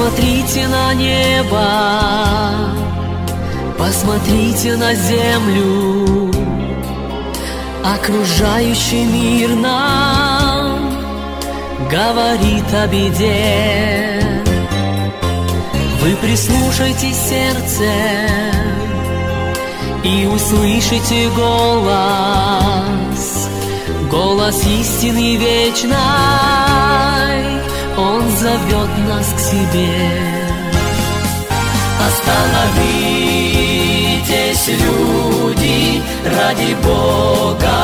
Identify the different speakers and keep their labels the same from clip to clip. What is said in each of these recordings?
Speaker 1: Посмотрите на небо, посмотрите на землю. Окружающий мир нам говорит о беде. Вы прислушайтесь сердцем и услышите голос, голос истины вечной. Он зовет нас к себе. Остановитесь, люди, ради Бога,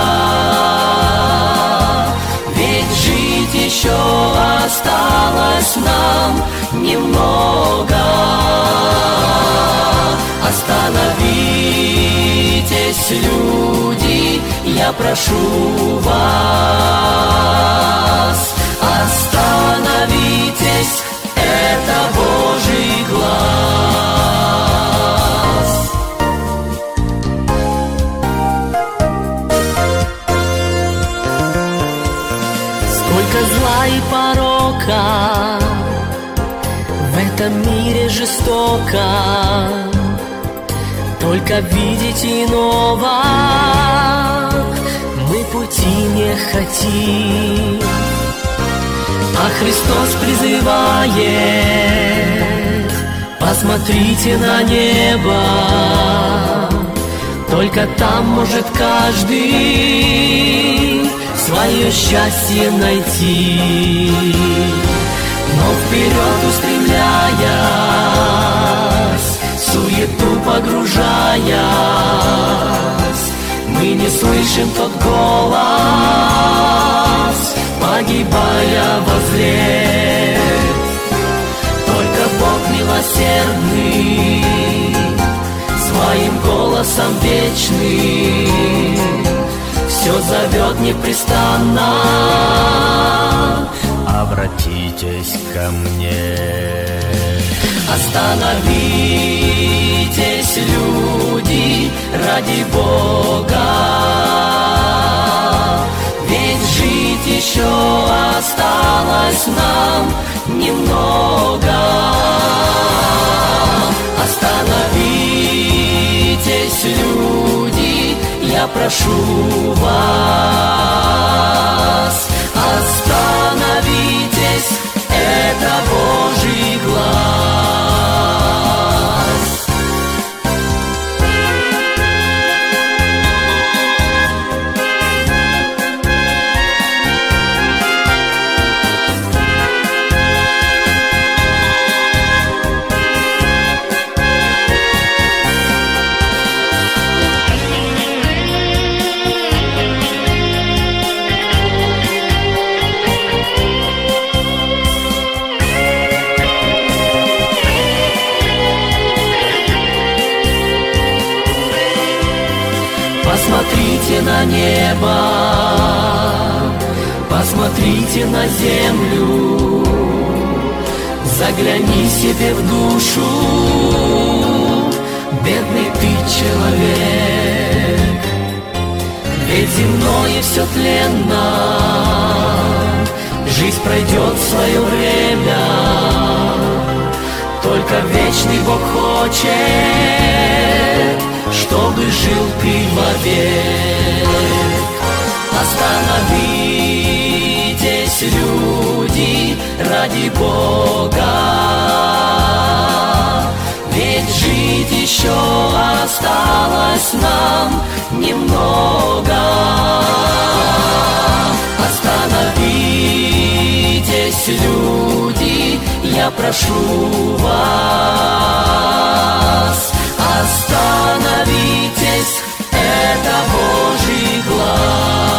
Speaker 1: ведь жить еще осталось нам немного. Остановитесь, люди, я прошу вас. Остановитесь, это Божий глаз. Сколько зла и порока в этом мире жестоко, только видеть иного мы пути не хотим. А Христос призывает: посмотрите на небо, только там может каждый свое счастье найти. Но вперед устремляясь, суету погружаясь, мы не слышим тот голос, погибая возле. Только Бог милосердный, своим голосом вечным, все зовет непрестанно: обратитесь ко мне. Остановитесь, люди, ради Бога, ведь жить еще осталось нам немного. Остановитесь, люди, я прошу вас. Остановитесь, это Божий глаз. Посмотрите на небо, посмотрите на землю, загляни себе в душу, бедный ты человек. Ведь земное все тленно, жизнь пройдет в свое время, только вечный Бог хочет, чтобы жил ты вовек. Остановитесь, люди, ради Бога, ведь жить еще осталось нам немного. Остановитесь, люди, я прошу вас. Остановитесь, это Божий глаз.